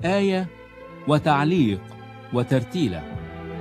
آية وتعليق وترتيلة.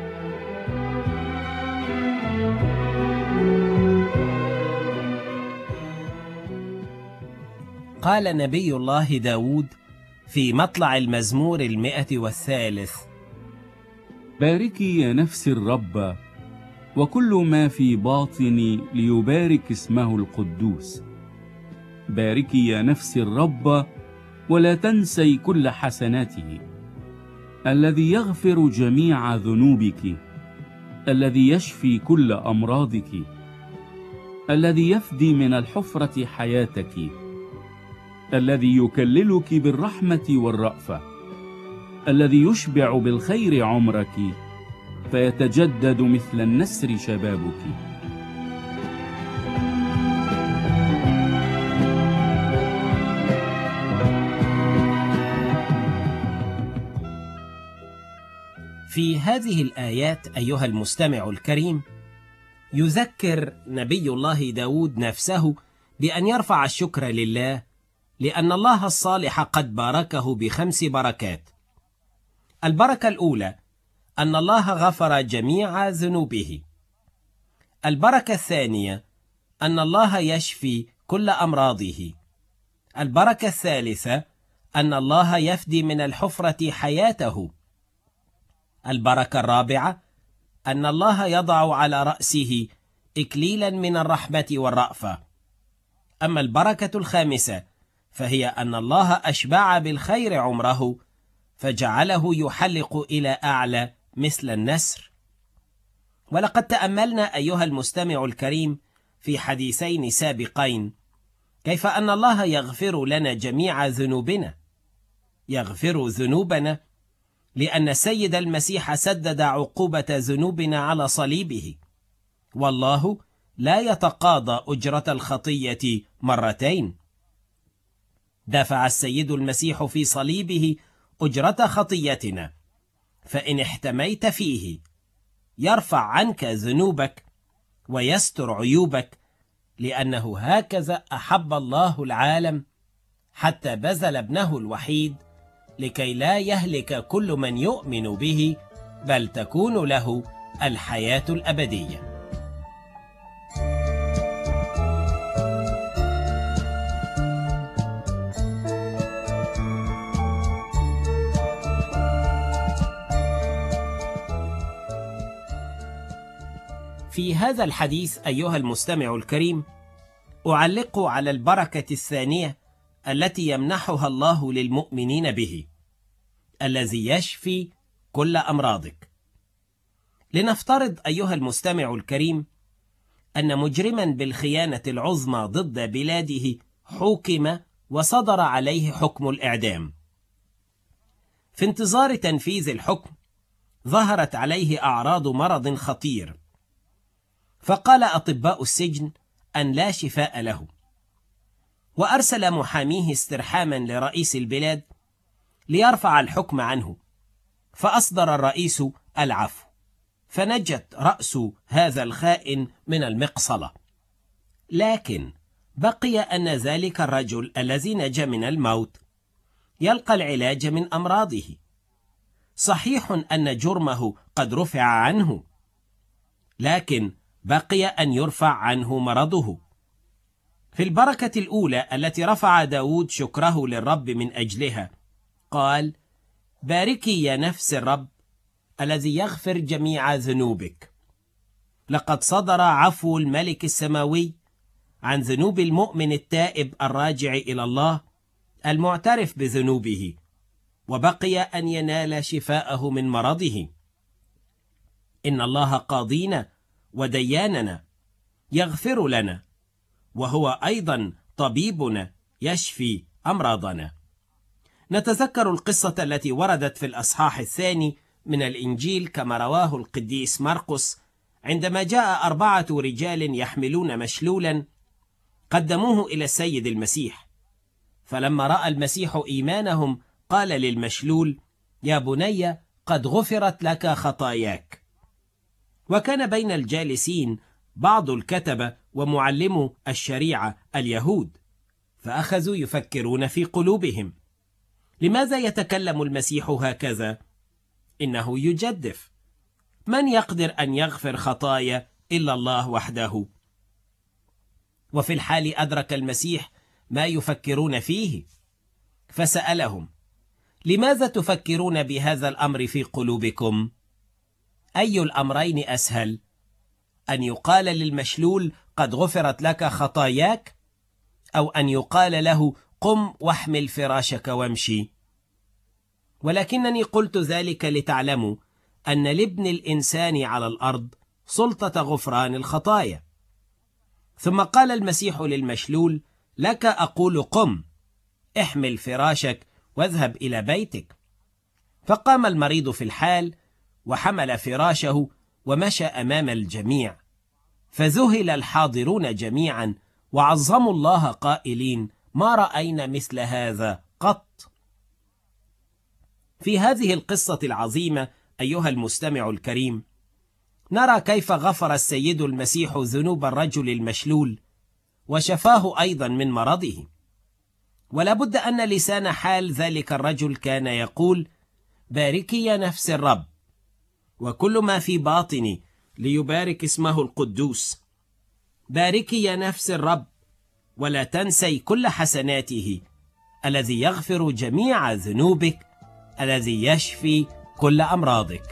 قال نبي الله داود في مطلع المزمور 103: باركي يا نفس الرب، وكل ما في باطني ليبارك اسمه القدوس. باركي يا نفس الرب، ولا تنسي كل حسناته، الذي يغفر جميع ذنوبك، الذي يشفي كل أمراضك، الذي يفدي من الحفرة حياتك، الذي يكللك بالرحمة والرأفة، الذي يشبع بالخير عمرك، فيتجدد مثل النسر شبابك. في هذه الآيات أيها المستمع الكريم، يذكر نبي الله داود نفسه بأن يرفع الشكر لله، لأن الله الصالح قد باركه ب5 بركات. البركة الأولى أن الله غفر جميع ذنوبه. البركة الثانية أن الله يشفي كل أمراضه. البركة الثالثة أن الله يفدي من الحفرة حياته. البركة الرابعة أن الله يضع على رأسه إكليلا من الرحمة والرأفة. أما البركة الخامسة فهي أن الله أشبع بالخير عمره، فجعله يحلق إلى أعلى مثل النسر. ولقد تأملنا أيها المستمع الكريم في حديثين سابقين كيف أن الله يغفر لنا جميع ذنوبنا. يغفر ذنوبنا لأن السيد المسيح سدد عقوبة ذنوبنا على صليبه، والله لا يتقاضى أجرة الخطية مرتين. دفع السيد المسيح في صليبه أجرة خطيتنا، فإن احتميت فيه يرفع عنك ذنوبك ويستر عيوبك، لأنه هكذا أحب الله العالم حتى بذل ابنه الوحيد، لكي لا يهلك كل من يؤمن به، بل تكون له الحياة الأبدية. في هذا الحديث أيها المستمع الكريم، أعلق على البركة الثانية التي يمنحها الله للمؤمنين به، الذي يشفي كل أمراضك. لنفترض أيها المستمع الكريم أن مجرما بالخيانة العظمى ضد بلاده حُكم وصدر عليه حكم الإعدام. في انتظار تنفيذ الحكم ظهرت عليه أعراض مرض خطير، فقال أطباء السجن أن لا شفاء له، وأرسل محاميه استرحاما لرئيس البلاد ليرفع الحكم عنه، فأصدر الرئيس العفو، فنجت رأس هذا الخائن من المقصلة. لكن بقي أن ذلك الرجل الذي نجا من الموت يلقى العلاج من أمراضه. صحيح أن جرمه قد رفع عنه، لكن بقي أن يرفع عنه مرضه. في البركة الأولى التي رفع داود شكره للرب من أجلها، قال: باركي يا نفس الرب الذي يغفر جميع ذنوبك. لقد صدر عفو الملك السماوي عن ذنوب المؤمن التائب الراجع إلى الله المعترف بذنوبه، وبقي أن ينال شفاءه من مرضه. إن الله قاضينا ودياننا، يغفر لنا، وهو أيضا طبيبنا يشفي أمراضنا. نتذكر القصة التي وردت في الأصحاح 2 من الإنجيل كما رواه القديس مرقس، عندما جاء 4 رجال يحملون مشلولا قدموه إلى السيد المسيح، فلما رأى المسيح إيمانهم قال للمشلول: يا بني، قد غفرت لك خطاياك. وكان بين الجالسين بعض الكتبة ومعلمو الشريعة اليهود، فأخذوا يفكرون في قلوبهم: لماذا يتكلم المسيح هكذا؟ إنه يجدف. من يقدر أن يغفر خطايا إلا الله وحده؟ وفي الحال أدرك المسيح ما يفكرون فيه، فسألهم: لماذا تفكرون بهذا الأمر في قلوبكم؟ أي الأمرين أسهل؟ أن يقال للمشلول: قد غفرت لك خطاياك، أو أن يقال له: قم واحمل فراشك وامشي؟ ولكنني قلت ذلك لتعلموا أن لابن الإنسان على الأرض سلطة غفران الخطايا. ثم قال المسيح للمشلول: لك أقول قم، احمل فراشك واذهب إلى بيتك. فقام المريض في الحال وحمل فراشه ومشى أمام الجميع، فذهل الحاضرون جميعا وعظموا الله قائلين: ما رأينا مثل هذا قط. في هذه القصة العظيمة أيها المستمع الكريم، نرى كيف غفر السيد المسيح ذنوب الرجل المشلول وشفاه أيضا من مرضه. ولابد أن لسان حال ذلك الرجل كان يقول: باركي يا نفس الرب، وكل ما في باطني ليبارك اسمه القدوس. باركي يا نفس الرب، ولا تنسي كل حسناته، الذي يغفر جميع ذنوبك، الذي يشفي كل أمراضك.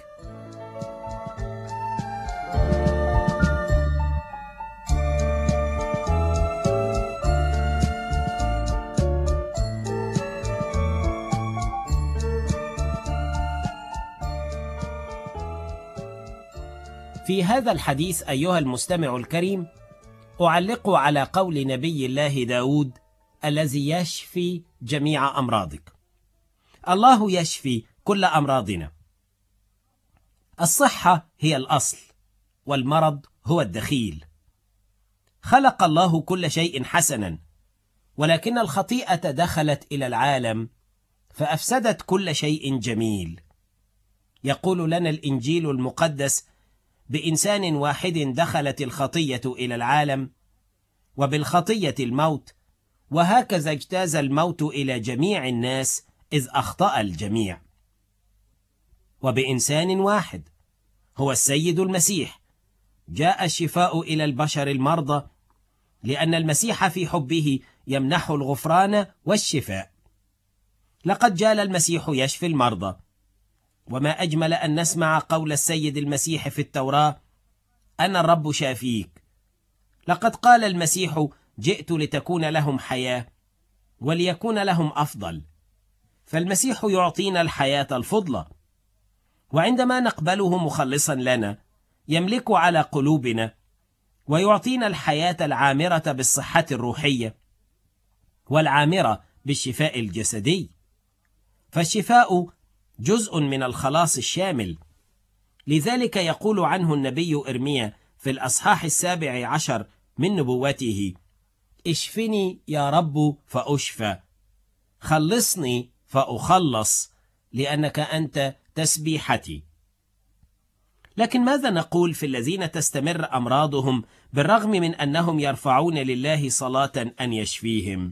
في هذا الحديث أيها المستمع الكريم، أعلق على قول نبي الله داود: الذي يشفي جميع أمراضك. الله يشفي كل أمراضنا. الصحة هي الأصل، والمرض هو الدخيل. خلق الله كل شيء حسنا، ولكن الخطيئة دخلت إلى العالم فأفسدت كل شيء جميل. يقول لنا الإنجيل المقدس: بإنسان واحد دخلت الخطية إلى العالم، وبالخطية الموت، وهكذا اجتاز الموت إلى جميع الناس إذ أخطأ الجميع. وبإنسان واحد هو السيد المسيح جاء الشفاء إلى البشر المرضى، لأن المسيح في حبه يمنح الغفران والشفاء. لقد جاء المسيح يشفي المرضى، وما أجمل أن نسمع قول السيد المسيح في التوراة: أنا الرب شافيك. لقد قال المسيح: جئت لتكون لهم حياة وليكون لهم أفضل. فالمسيح يعطينا الحياة الفضلى، وعندما نقبله مخلصا لنا يملك على قلوبنا ويعطينا الحياة العامرة بالصحة الروحية والعامرة بالشفاء الجسدي. فالشفاء جزء من الخلاص الشامل. لذلك يقول عنه النبي إرميا في الأصحاح 17 من نبوته: اشفني يا رب فأشفى، خلصني فأخلص، لأنك أنت تسبيحتي. لكن ماذا نقول في الذين تستمر أمراضهم بالرغم من أنهم يرفعون لله صلاة أن يشفيهم؟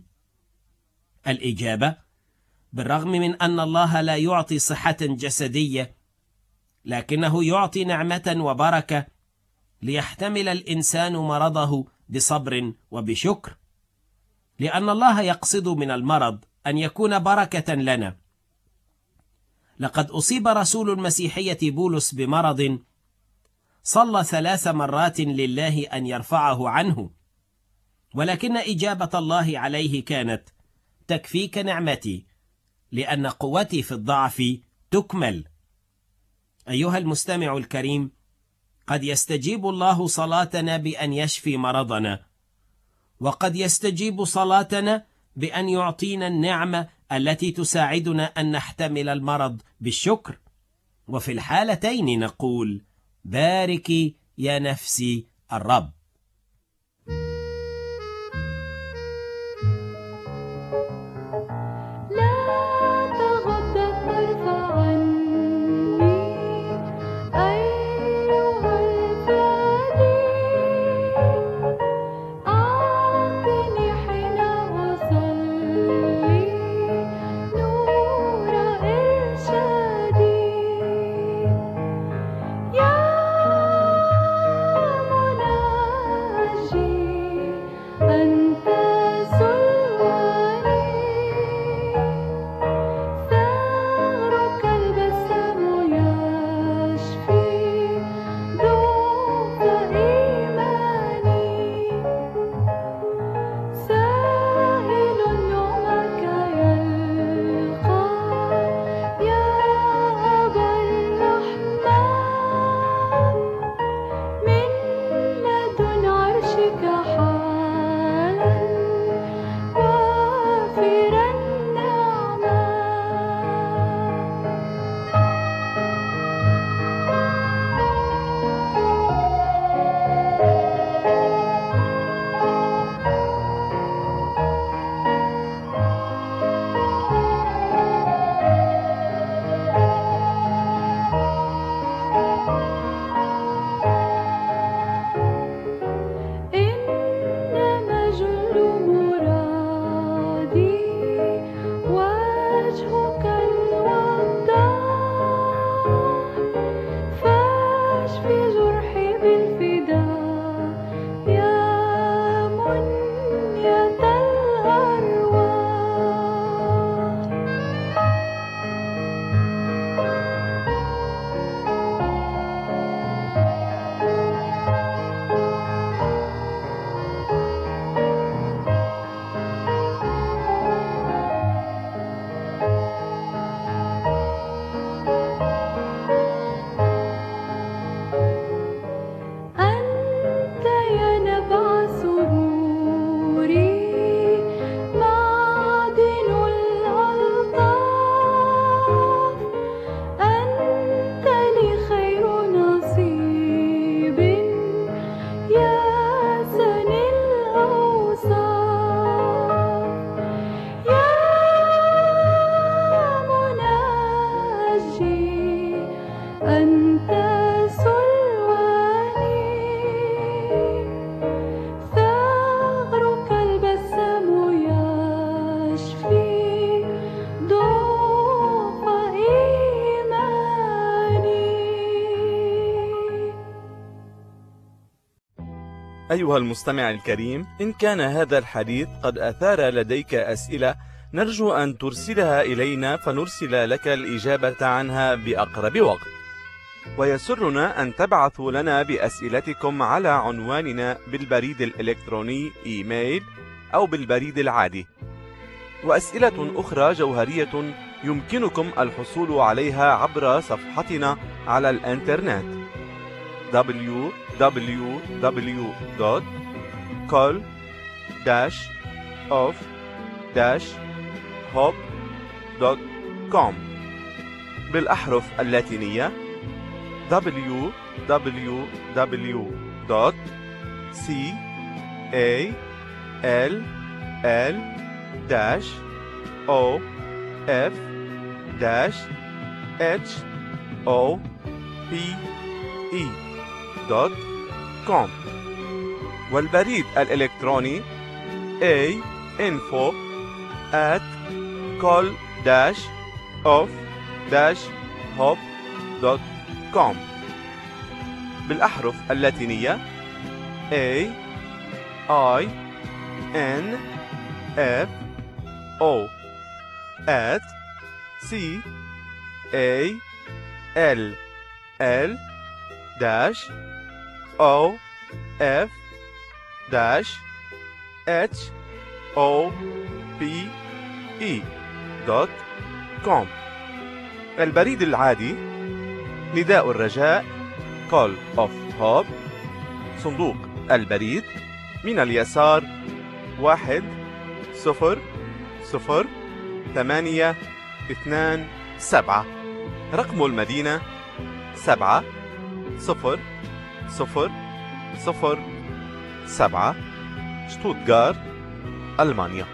الإجابة: بالرغم من أن الله لا يعطي صحة جسدية، لكنه يعطي نعمة وبركة ليحتمل الإنسان مرضه بصبر وبشكر، لأن الله يقصد من المرض أن يكون بركة لنا. لقد أصيب رسول المسيحية بولس بمرض صلى 3 مرات لله أن يرفعه عنه، ولكن إجابة الله عليه كانت: تكفيك نعمتي، لأن قوتي في الضعف تكمل. أيها المستمع الكريم، قد يستجيب الله صلاتنا بأن يشفي مرضنا، وقد يستجيب صلاتنا بأن يعطينا النعمة التي تساعدنا أن نحتمل المرض بالشكر. وفي الحالتين نقول: باركي يا نفسي الرب. أيها المستمع الكريم، إن كان هذا الحديث قد أثار لديك أسئلة نرجو أن ترسلها إلينا فنرسل لك الإجابة عنها بأقرب وقت. ويسرنا أن تبعثوا لنا بأسئلتكم على عنواننا بالبريد الإلكتروني إيميل أو بالبريد العادي. وأسئلة أخرى جوهرية يمكنكم الحصول عليها عبر صفحتنا على الإنترنت www.call-of-hope.com بالأحرف اللاتينية call-of-hope.com والبريد الإلكتروني info@call-of-hope.com بالأحرف اللاتينية info@call-of-hope.com البريد العادي نداء الرجاء Call of Hope، صندوق البريد من اليسار 1002827، رقم المدينة 70007، شتوتغارت، ألمانيا.